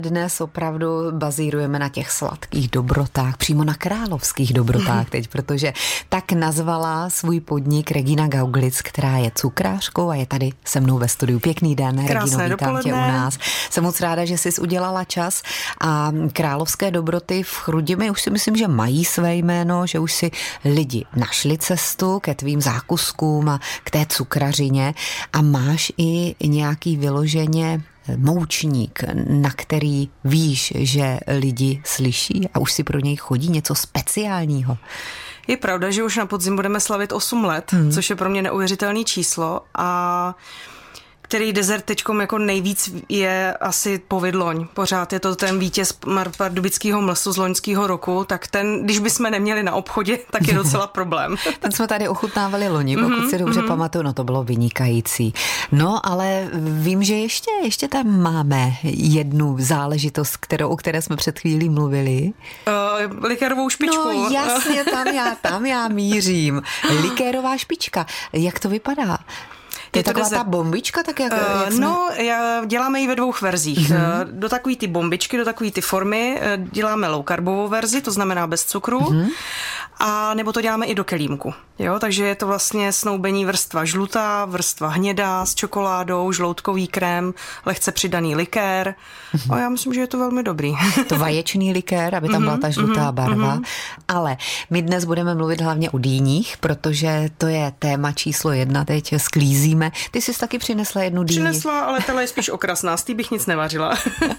dnes opravdu bazírujeme na těch sladkých dobrotách, přímo na královských dobrotách teď, protože tak nazvala svůj podnik Regina Gauglitz, která je cukrářkou a je tady se mnou ve studiu. Pěkný den, Regino, vítám tě u nás. Jsem moc ráda, že jsi udělala čas a královské dobroty v Chrudimi už si myslím, že mají své jméno, že už si lidi našli cestu ke tvým zákuskům a k té cukrařině a máš i nějaký vyloženě moučník, na který víš, že lidi slyší a už si pro něj chodí něco speciálního. Je pravda, že už na podzim budeme slavit 8 let, což je pro mě neuvěřitelné číslo a který dezert teďkom jako nejvíc je asi Povidloň. Pořád je to ten vítěz pardubického mlsu z loňského roku, tak ten, když bychom neměli na obchodě, tak je docela problém. Ten jsme tady ochutnávali loni, pokud si dobře pamatuju, no to bylo vynikající. No, ale vím, že ještě tam máme jednu záležitost, o které jsme před chvílí mluvili. Likérovou špičku. No jasně, tam já mířím. Likérová špička. Jak to vypadá? Je to taková ta bombička? Tak jak no, děláme ji ve 2 verzích. Do takové ty bombičky, do takové ty formy děláme low carbovou verzi, to znamená bez cukru, a nebo to děláme i do kelímku. Jo? Takže je to vlastně snoubení vrstva žlutá, vrstva hnědá s čokoládou, žloutkový krém, lehce přidaný likér. A já myslím, že je to velmi dobrý. To vaječný likér, aby tam byla ta žlutá barva. Ale my dnes budeme mluvit hlavně o dýních, protože to je téma číslo 1, teď sklízíme. Ty jsi taky přinesla jednu dýni. Přinesla, ale tohle je spíš okrasná, z té bych nic nevařila.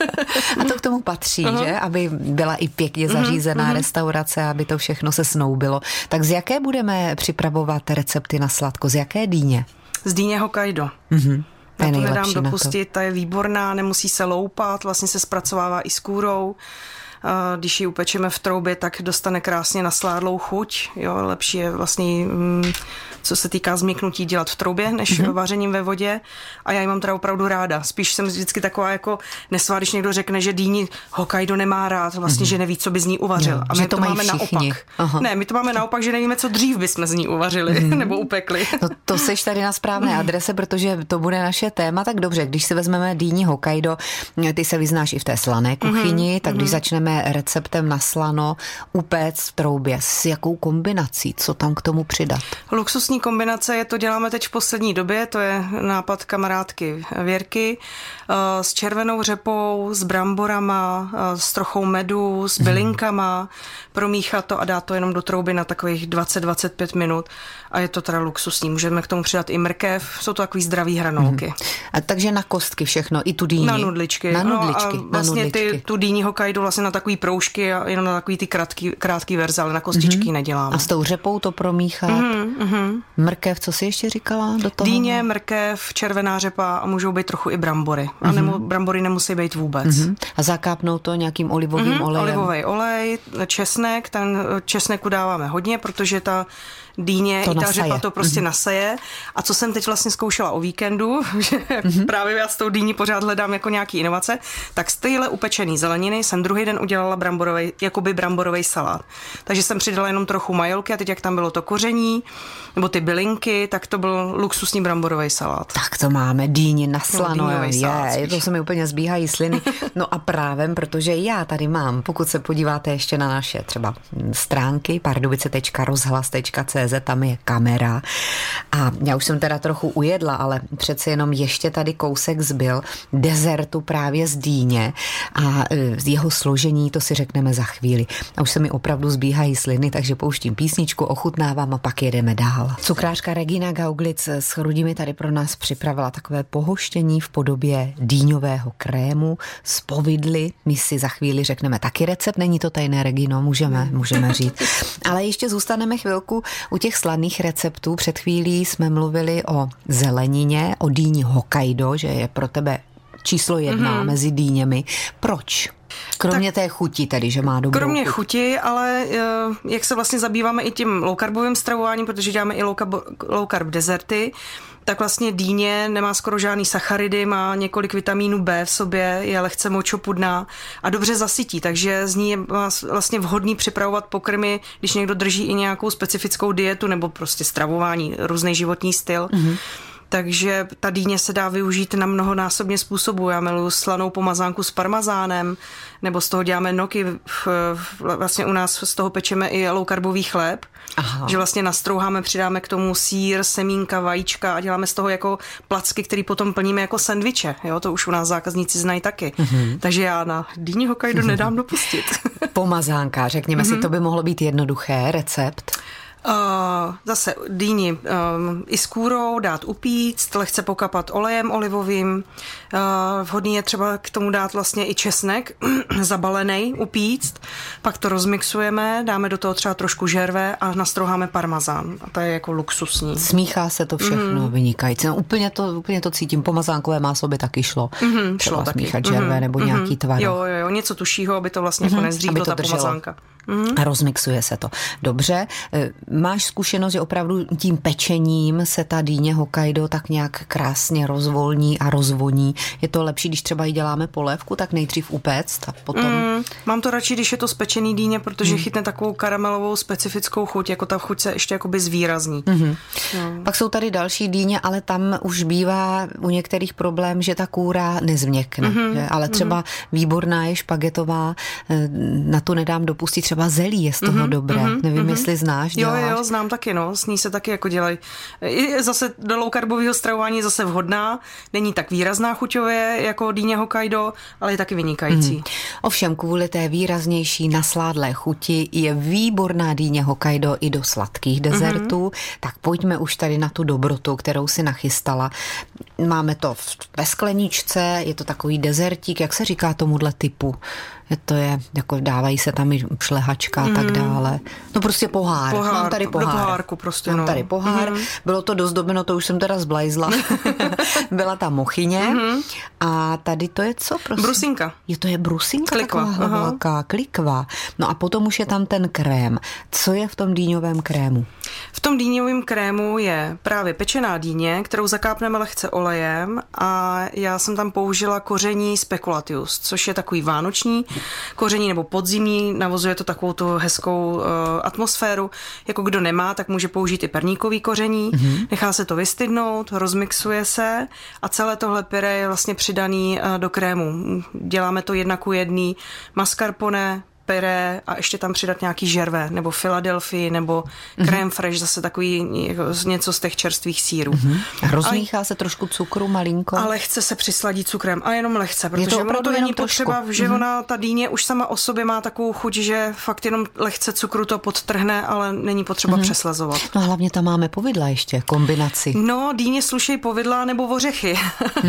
A to k tomu patří, že? Aby byla i pěkně zařízená restaurace, aby to všechno se snoubilo. Tak z jaké budeme připravovat recepty na sladko? Z jaké dýně? Z dýně Hokkaido. Já to nedám dopustit, ta je výborná, nemusí se loupat, vlastně se zpracovává i s kůrou. Když ji upečeme v troubě, tak dostane krásně nasládlou chuť. Jo, lepší je vlastně, co se týká změknutí, dělat v troubě, než vařením ve vodě. A já ji mám teda opravdu ráda. Spíš jsem vždycky taková jako nesvá, když někdo řekne, že dýni Hokkaido nemá rád, vlastně, že neví, co by z ní uvařil. Jo, a my to máme všichni. naopak. Aha. Ne, my to máme naopak, že nevíme, co dřív bychom z ní uvařili nebo upekli. No, to seš tady na správné adrese, protože to bude naše téma. Tak dobře, když si vezmeme dýni Hokkaido, ty se vyznáš i v té slané kuchyni, tak když začneme receptem na slano upéct v troubě, s jakou kombinací, co tam k tomu přidat? Luxusní kombinace je to, děláme teď v poslední době, to je nápad kamarádky Věrky, s červenou řepou, s bramborama, s trochou medu, s bylinkama, promíchat to a dát to jenom do trouby na takových 20-25 minut a je to teda luxusní. Můžeme k tomu přidat i mrkev, jsou to takový zdravý hranolky. A takže na kostky všechno, i tu dýni? Na nudličky. Na nudličky. No a vlastně tu dýni Hokkaido vlastně na takový proužky a jenom na takový ty krátký verze, ale na kostičky neděláme. A s tou řepou to promíchat? Mrkev, co jsi ještě říkala do toho? Dýně, mrkev, červená řepa a můžou být trochu i brambory. A brambory nemusí být vůbec. A zakápnout to nějakým olivovým olejem? Olivový olej, česnek, ten česneku dáváme hodně, protože ta dýně to i ta nasaje. řepa to prostě nasaje. A co jsem teď vlastně zkoušela o víkendu, že právě já s tou dýní pořád hledám jako nějaký inovace, tak z téhle upečený zeleniny jsem druhý den udělala bramborový salát. Takže jsem přidala jenom trochu majolky a teď jak tam bylo to koření, nebo ty bylinky, tak to byl luxusní bramborový salát. Tak to máme, dýni na slano, je, to se mi úplně zbíhají sliny. No a právem, protože já tady mám, pokud se podíváte ještě na naše třeba stránky pardubice.rozhlas.cz, tam je kamera a já už jsem teda trochu ujedla, ale přece jenom ještě tady kousek zbyl dezertu právě z dýně a z jeho složení to si řekneme za chvíli. A už se mi opravdu zbíhají sliny, takže pouštím písničku, ochutnávám a pak jedeme dál. Cukrářka Regina Gauglitz s Chrudimi tady pro nás připravila takové pohoštění v podobě dýňového krému z povidly. My si za chvíli řekneme taky recept, není to tajné, Regino, můžeme říct. Ale ještě zůstaneme chvilku u těch sladných receptů. Před chvílí jsme mluvili o zelenině, o dýni Hokkaido, že je pro tebe číslo 1 mezi dýněmi. Proč? Kromě té chuti tedy, že má dobrou Kromě chuti, ale jak se vlastně zabýváme i tím low-carbovým stravováním, protože děláme i low-carb dezerty, tak vlastně dýně nemá skoro žádný sacharidy, má několik vitamínů B v sobě, je lehce močopudná a dobře zasytí, takže z ní je vlastně vhodný připravovat pokrmy, když někdo drží i nějakou specifickou dietu nebo prostě stravování, různý životní styl. Takže ta dýně se dá využít na mnohonásobně způsobů. Já miluji slanou pomazánku s parmazánem, nebo z toho děláme noky. Vlastně u nás z toho pečeme i low-carbový chléb. Aha. Že vlastně nastrouháme, přidáme k tomu sýr, semínka, vajíčka a děláme z toho jako placky, který potom plníme jako sendviče. Jo, to už u nás zákazníci znají taky. Takže já na dýni Hokkaido nedám dopustit. Pomazánka, řekněme si, to by mohlo být jednoduché, recept. Zase dýni i s kůrou dát upíct, lehce pokapat olejem olivovým. Vhodný je třeba k tomu dát vlastně i česnek zabalený, upíct. Pak to rozmixujeme, dáme do toho třeba trošku žerve a nastrouháme parmazán. A to je jako luxusní. Smíchá se to všechno, vynikající. No, úplně to cítím. Pomazánkové máslo by taky šlo. Šlo taky. Smíchat žerve nebo nějaký tvar. Jo, něco tušího, aby to vlastně jako nezdříhlo ta pomazánka. A rozmixuje se to. Dobře. Máš zkušenost, že opravdu tím pečením se ta dýně Hokkaido tak nějak krásně rozvolní a rozvoní. Je to lepší, když třeba ji děláme polévku, tak nejdřív upéct a potom... Mám to radši, když je to spečený dýně, protože chytne takovou karamelovou specifickou chuť, jako ta chuť se ještě jakoby zvýrazní. Pak jsou tady další dýně, ale tam už bývá u některých problém, že ta kůra nezměkne. Ale třeba výborná je špagetová, na tu nedám dopustit třeba zelí je z toho dobré. Nevím, jestli znáš, děláš. Jo, znám taky, no. S ní se taky jako dělají. I zase do low-carbového stravování je zase vhodná. Není tak výrazná chuťově jako dýně Hokkaido, ale je taky vynikající. Ovšem, kvůli té výraznější nasládlé chuti je výborná dýně Hokkaido i do sladkých dezertů. Tak pojďme už tady na tu dobrotu, kterou si nachystala. Máme to ve skleničce, je to takový dezertík, jak se říká tomuhle typu? To je, jako dávají se tam i šlehačka a tak dále. No prostě pohár. Mám tady pohár. Do pohárku prostě, Mám tady pohár. Bylo to dozdobeno, to už jsem teda zblajzla. Byla tam mochyně. A tady to je co, prosím? Brusinka. To je brusinka klikva. Taková velká, klikva. No a potom už je tam ten krém. Co je v tom dýňovém krému? V tom dýňovém krému je právě pečená dýně, kterou zakápneme lehce olejem a já jsem tam použila koření speculatius, což je takový vánoční koření nebo podzimní, navozuje to takovou tu hezkou atmosféru. Jako kdo nemá, tak může použít i perníkový koření. Nechá se to vystydnout, rozmixuje se a celé tohle pyré je vlastně přidaný do krému. Děláme to 1:1, mascarpone, pyré a ještě tam přidat nějaký žerve, nebo Philadelphii, nebo crème fresh, zase takový jako něco z těch čerstvých sýrů. A rozmíchá se trošku cukru malinko? A lehce se přisladí cukrem, a jenom lehce, protože ono to není potřeba, že ona, ta dýně už sama o sobě má takovou chuť, že fakt jenom lehce cukru to podtrhne, ale není potřeba přeslazovat. No a hlavně tam máme povidla ještě, kombinaci. No, dýně slušejí povidla nebo ořechy.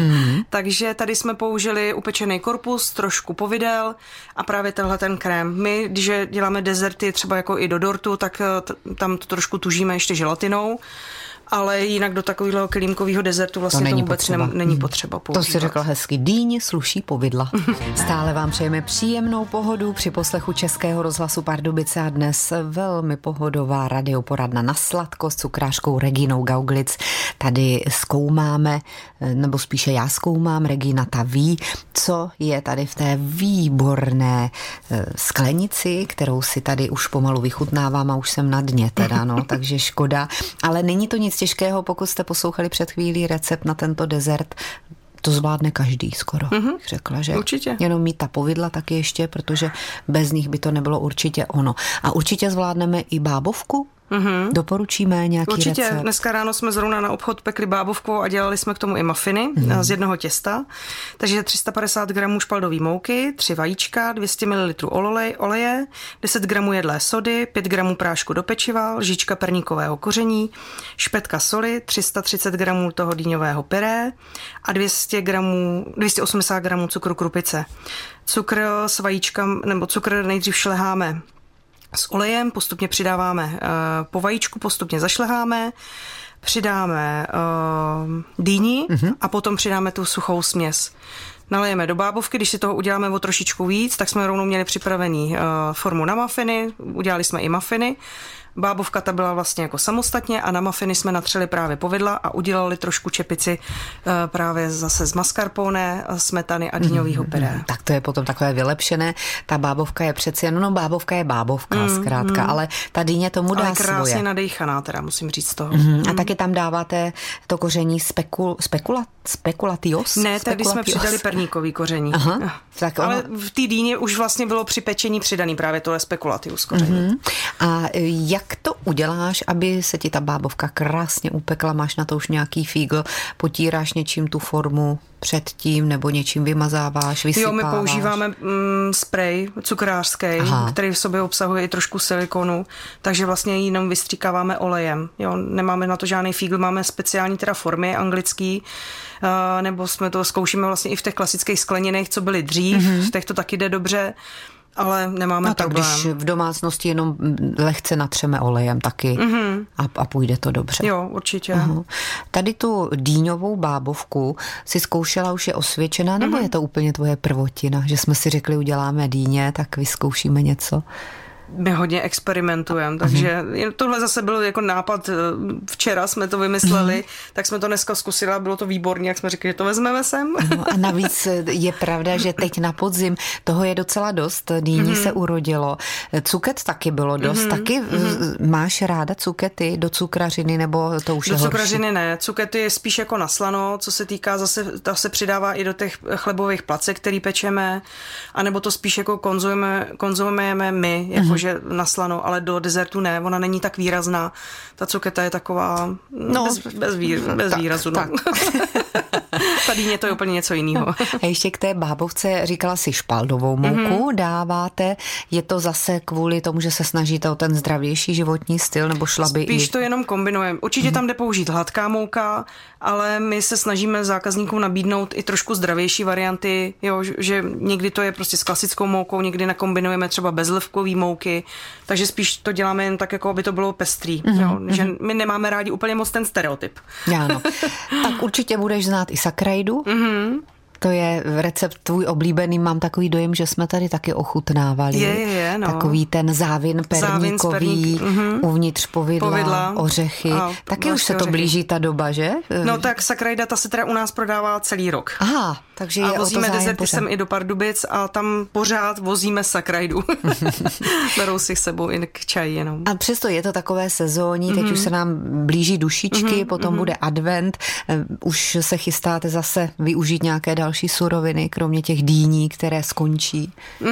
Takže tady jsme použili upečený korpus, trošku povidel a právě tenhle ten krém. My, když děláme dezerty třeba jako i do dortu, tak tam to trošku tužíme ještě želatinou, ale jinak do takového kelímkového dezertu vlastně to vůbec není potřeba používat. To si řekla hezky, dýně sluší povidla. Stále vám přejeme příjemnou pohodu při poslechu Českého rozhlasu Pardubice a dnes velmi pohodová radioporadna na sladko s cukrářkou Reginou Gauglitz. Tady zkoumáme, nebo spíše já zkoumám, Regina ta ví, co je tady v té výborné sklenici, kterou si tady už pomalu vychutnávám a už jsem na dně teda, no, takže škoda. Ale není to nic těžkého, pokud jste poslouchali před chvílí recept na tento dezert. To zvládne každý skoro, řekla, že? Určitě. Jenom mít ta povidla taky ještě, protože bez nich by to nebylo určitě ono. A určitě zvládneme i bábovku? Doporučíme nějaký Určitě. recept? Dneska ráno jsme zrovna na obchod pekli bábovku a dělali jsme k tomu i mafiny z jednoho těsta. Takže 350 gramů špaldové mouky, 3 vajíčka, 200 ml oleje, 10 gramů jedlé sody, 5 gramů prášku do pečiva, lžička perníkového koření, špetka soli, 330 gramů toho dýňového pyré a 280 gramů cukru krupice. Cukr s vajíčkem, nebo cukr nejdřív šleháme s olejem, postupně přidáváme po vajíčku, postupně zašleháme, přidáme dýni a potom přidáme tu suchou směs. Nalejeme do bábovky, když si toho uděláme o trošičku víc, tak jsme rovnou měli připravený formu na mafiny, udělali jsme i mafiny. Bábovka ta byla vlastně jako samostatně a na mafiny jsme natřeli právě povidla a udělali trošku čepici právě zase z mascarpone, smetany a dýňovýho pyré. Tak to je potom takové vylepšené. Ta bábovka je přeci jen, no bábovka je bábovka zkrátka, ale ta dýně tomu dá svoje. Ale krásně nadejchaná, teda musím říct toho. A taky tam dáváte to koření spekulatios? Ne, tady jsme přidali perníkový koření. Tak ale v té dýně už vlastně bylo při pečení přidaný právě tohle spekulatius koření. A jak to uděláš, aby se ti ta bábovka krásně upekla? Máš na to už nějaký fígl? Potíráš něčím tu formu předtím nebo něčím vymazáváš, vysypáváš? Jo, my používáme sprej cukrářský, který v sobě obsahuje i trošku silikonu, takže vlastně ji jenom vystříkáváme olejem. Jo, nemáme na to žádný fígl, máme speciální teda formy anglický, nebo jsme to zkoušíme vlastně i v těch klasických skleněných, co byly dřív, v těch to taky jde dobře, ale nemáme problém. Tak když v domácnosti jenom lehce natřeme olejem taky a půjde to dobře. Jo, určitě. Tady tu dýňovou bábovku si zkoušela, už je osvědčená, nebo je to úplně tvoje prvotina, že jsme si řekli, uděláme dýně, tak vyzkoušíme něco? My hodně experimentujeme, takže tohle zase byl jako nápad, včera jsme to vymysleli, tak jsme to dneska zkusili a bylo to výborné, jak jsme řekli, že to vezmeme sem. A navíc je pravda, že teď na podzim toho je docela dost, dýní se urodilo. Cuket taky bylo dost, taky máš ráda cukety do cukrařiny, nebo to už je horší? Do cukrařiny ne, cukety je spíš jako na slano, co se týká zase, ta se přidává i do těch chlebových placek, který pečeme, anebo to spíš jako konzumujeme my, jako že na slano, ale do dezertu ne, ona není tak výrazná. Ta cuketa je taková bez výrazu. Tak. Tady je to úplně něco jiného. A ještě k té bábovce říkala si špaldovou mouku dáváte. Je to zase kvůli tomu, že se snažíte o ten zdravější životní styl, nebo šla by spíš to jenom kombinujeme. Určitě tam jde použít hladká mouka, ale my se snažíme zákazníkům nabídnout i trošku zdravější varianty, jo, že někdy to je prostě s klasickou moukou, někdy nakombinujeme třeba bezlivkový mouky, takže spíš to děláme jen tak, jako aby to bylo pestrý. Jo, že my nemáme rádi úplně moc ten stereotyp. Ano. Tak určitě budeš znát i sakrajdu. To je recept tvůj oblíbený, mám takový dojem, že jsme tady taky ochutnávali. Je, no. Takový ten závin perníkový, uvnitř povidla, ořechy. Taky už se to blíží ta doba, že? No tak sakrajda, ta se teda u nás prodává celý rok. Aha, takže je vozíme dezerty sem i do Pardubic a tam pořád vozíme sakrajdu. Berou si s sebou i k čaji jenom. A přesto je to takové sezónní, teď už se nám blíží dušičky, potom bude advent, už se chystáte zase využít nějaké další suroviny, kromě těch dýní, které skončí?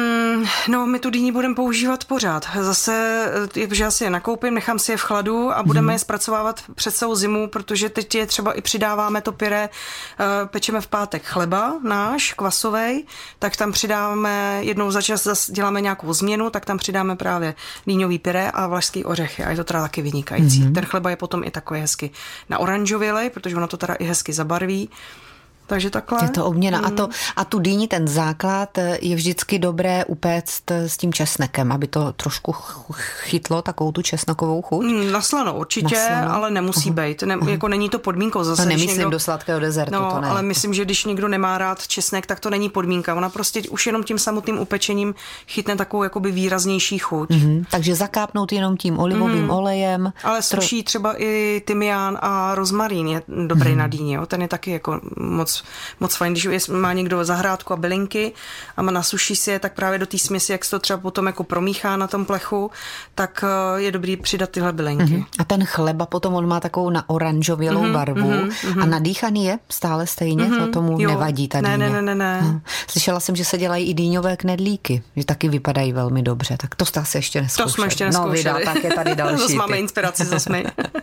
No, my tu dýni budeme používat pořád. Zase, že já si je nakoupím, nechám si je v chladu a budeme je zpracovávat před celou zimu, protože teď je třeba i přidáváme to pyré, pečeme v pátek chleba náš, kvasovej, tak tam přidáme, jednou za čas zase děláme nějakou změnu, tak tam přidáme právě dýňový pyré a vlašský ořechy a je to teda taky vynikající. Ten chleba je potom i takový hezky na oranžovělej, protože ono to teda i hezky zabarví. Takže takhle. Je to obměna. A tu dýni, ten základ je vždycky dobré upéct s tím česnekem, aby to trošku chytlo takovou tu česnekovou chuť? Na slano určitě, ale nemusí být. Jako není to podmínkou. Zase, nemyslím do sladkého dezertu, to ne. Ale myslím, že když někdo nemá rád česnek, tak to není podmínka. Ona prostě už jenom tím samotným upečením chytne takovou jakoby výraznější chuť. Takže zakápnout jenom tím olivovým olejem. Ale suší třeba i tymián a rozmarín je dobrý na dýni. Jo? Ten je taky jako moc fajn, když má někdo zahrádku a bylinky a nasuší si je, tak právě do té směsi, jak se to třeba potom jako promíchá na tom plechu, tak je dobrý přidat tyhle bylinky. A ten chleba potom on má takovou na oranžovělou barvu a nadýchaný je stále stejně, to tomu nevadí ta dýně. Ne. Slyšela jsem, že se dělají i dýňové knedlíky, že taky vypadají velmi dobře, tak to jste asi ještě neskoušeli. To jsme ještě neskoušeli. No, vydá, tak je tady další. Zase máme inspiraci zase.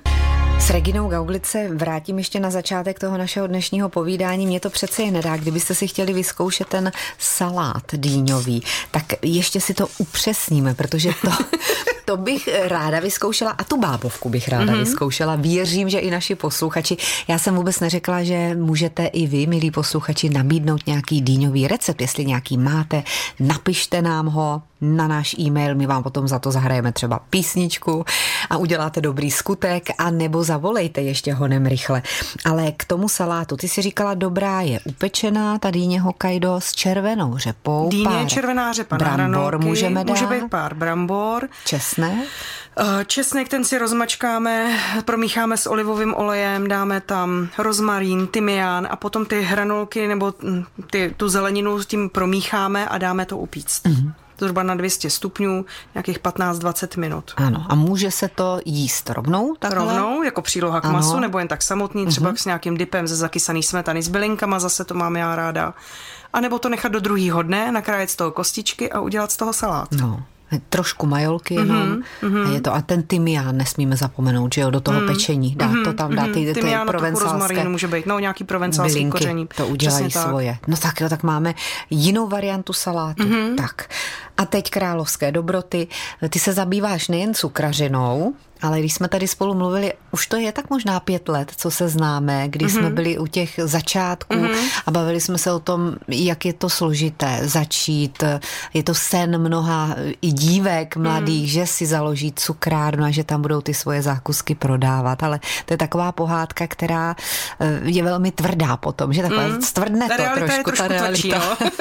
S Reginou Gauglitz se vrátím ještě na začátek toho našeho dnešního povídání. Mě to přece je nedá, kdybyste si chtěli vyzkoušet ten salát dýňový, tak ještě si to upřesníme, protože to bych ráda vyzkoušela a tu bábovku bych ráda vyzkoušela. Věřím, že i naši posluchači. Já jsem vůbec neřekla, že můžete i vy, milí posluchači, nabídnout nějaký dýňový recept. Jestli nějaký máte, napište nám ho na náš e-mail, my vám potom za to zahrajeme třeba písničku a uděláte dobrý skutek, a nebo zavolejte ještě honem rychle. Ale k tomu salátu, ty si říkala, dobrá je upečená, ta dýně Hokkaido s červenou řepou. Dýně červená řepa na brambor hranolky, můžeme dát. Může být pár brambor. Česnek. Česnek, ten si rozmačkáme, promícháme s olivovým olejem, dáme tam rozmarín, tymián a potom ty hranolky nebo tu zeleninu s tím promícháme a dáme to upíct. Zhruba na 200 stupňů, nějakých 15-20 minut. Ano, a může se to jíst rovnou? Takhle? Rovnou, jako příloha k masu, nebo jen tak samotný, třeba s nějakým dipem ze zakysaný smetany s bylinkama, zase to mám já ráda. A nebo to nechat do druhýho dne, nakrájet z toho kostičky a udělat z toho salát. No. Trošku majolky jenom a je to. A ten tymián nesmíme zapomenout, že jo, do toho pečení. Dá to tam, dá ty provencálské může být, no nějaký provencálský koření. To udělají svoje. No tak jo, tak máme jinou variantu salátu. Tak. A teď královské dobroty. Ty se zabýváš nejen cukrařinou, ale když jsme tady spolu mluvili, už to je tak možná 5 let, co se známe, když jsme byli u těch začátků a bavili jsme se o tom, jak je to složité začít. Je to sen mnoha i dívek mladých, že si založí cukrárnu a že tam budou ty svoje zákusky prodávat, ale to je taková pohádka, která je velmi tvrdá potom, že takhle stvrdne to trošku, ta realita.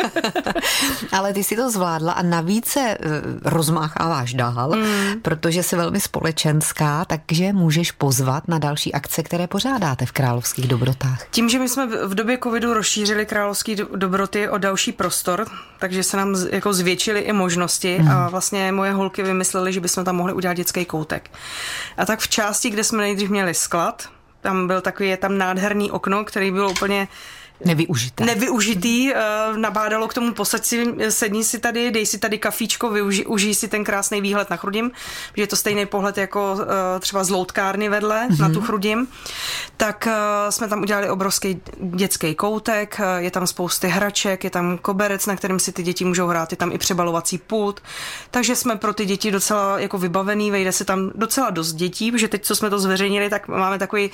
Ale ty si to zvládla a navíc se rozmácháváš dál, protože jsi velmi společenská, takže můžeš pozvat na další akce, které pořádáte v Královských dobrotách. Tím, že my jsme v době covidu rozšířili Královské dobroty o další prostor, takže se nám jako zvětšily i možnosti a vlastně moje holky vymyslely, že bychom tam mohli udělat dětský koutek. A tak v části, kde jsme nejdřív měli sklad, tam byl takový tam nádherný okno, který bylo úplně nevyužitý, nabádalo k tomu, posaď si, sedni si tady, dej si tady kafíčko, užij si ten krásný výhled na Chrudim, že je to stejný pohled jako třeba z loutkárny vedle na tu Chrudim, tak jsme tam udělali obrovský dětský koutek, je tam spousty hraček, je tam koberec, na kterém si ty děti můžou hrát, je tam i přebalovací pult, takže jsme pro ty děti docela jako vybavený, vejde se tam docela dost dětí, protože teď, co jsme to zveřejnili, tak máme takový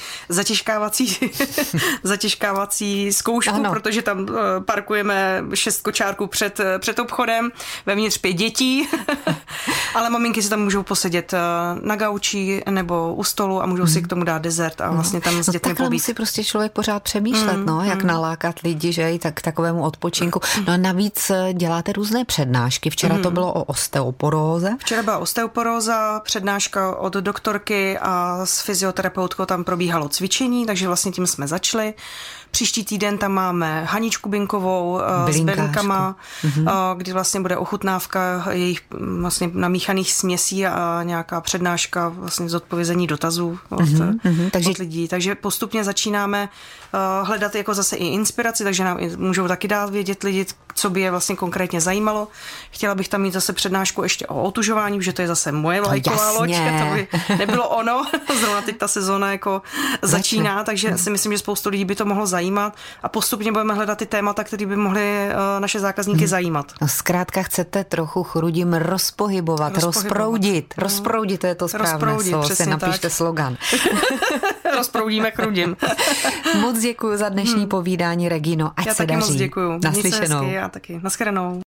zatěžkávací zkoušku, protože tam parkujeme 6 kočárků před obchodem, vevnitř 5 dětí, ale maminky si tam můžou posedět na gauči nebo u stolu a můžou si k tomu dát dezert a vlastně tam s dětmi takhle pobít. musí prostě člověk pořád přemýšlet, jak nalákat lidi, že i tak k takovému odpočinku. No a navíc děláte různé přednášky. Včera to bylo o osteoporóze. Včera byla osteoporóza, přednáška od doktorky a s fyzioterapeutkou tam probíhalo cvičení, takže vlastně tím jsme začali. Příští týden tam máme Haničku Binkovou s bylinkama, kdy vlastně bude ochutnávka jejich vlastně namíchaných směsí a nějaká přednáška vlastně zodpovězení dotazů od lidí. Takže postupně začínáme hledat jako zase i inspiraci, takže nám můžou taky dát vědět lidi, co by je vlastně konkrétně zajímalo. Chtěla bych tam mít zase přednášku ještě o otužování, protože to je zase moje vlajková loď, to by nebylo ono. Zrovna teď ta sezóna jako začíná, takže si myslím, že spoustu lidí by to mohlo zajímat a postupně budeme hledat ty témata, které by mohly naše zákazníky zajímat. No zkrátka chcete trochu Chrudim rozpohybovat, rozproudit, to je to správné slovo, si napište slogan. Rozproudíme Chrudim. Moc děkuji za dnešní povídání, Regino, ať já se daří. Já taky moc děkuju. Naslyšenou. Já taky. Naschledanou.